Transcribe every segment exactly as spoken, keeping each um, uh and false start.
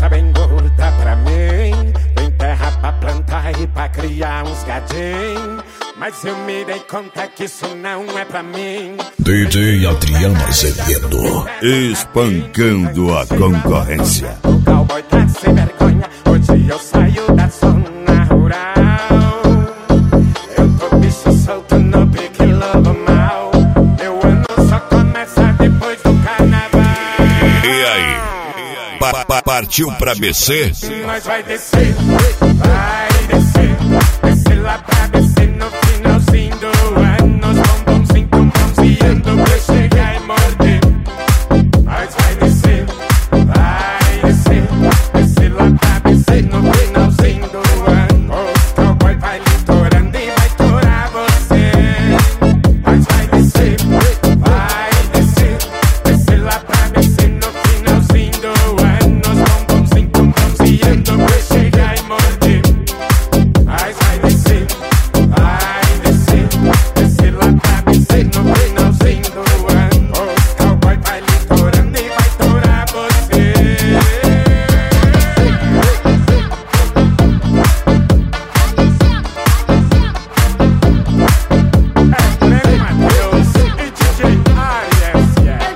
cabeça bem gorda pra mim. Tem terra pra plantar e pra criar uns gadinhos. Mas eu me dei conta que isso não é pra mim. D J Adriano Azevedo, espancando a concorrência. O cowboy tá sem vergonha, hoje eu saio da zona rural. Eu tô bicho solto no pique lobo mal. Meu ano só começa depois do carnaval. E aí? Pa -pa Partiu pra B C? Nós vai descer, vai descer. Descer lá pra B C no finalzinho do ano. Os bombonzinhos tão bronzeando pra chegar e morder. Nós vai descer, vai descer. Descer lá pra B C no finalzinho do ano. Os cowboy vai litorando e vai torar você. Nós vai descer, vai descer. Descer lá pra B C no finalzinho do ano. Os bombonzinhos tão bronzeando pra chegar e morder. Nós vai descer, vai descer. Descer lá pra B C no finalzinho do ano. Os cowboy vai litorando e vai torar você. É Glenn Matheus e D J Arias, yeah.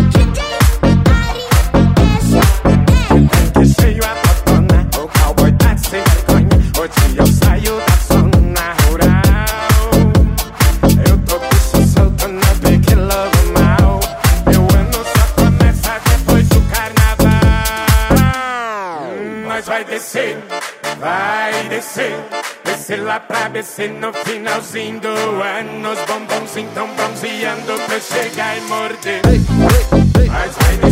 Que cheio a totona, o cowboy tá sem vergonha. Hoje eu saio da zona rural. Eu tô bicho solto no pique lobo mal. Meu ano só começa depois do carnaval. Nós vai descer, vai descer. Descer lá pra B C no finalzinho do ano. Os bombonzinhos tão bronzeando pra chegar e morder. Nós vai descer.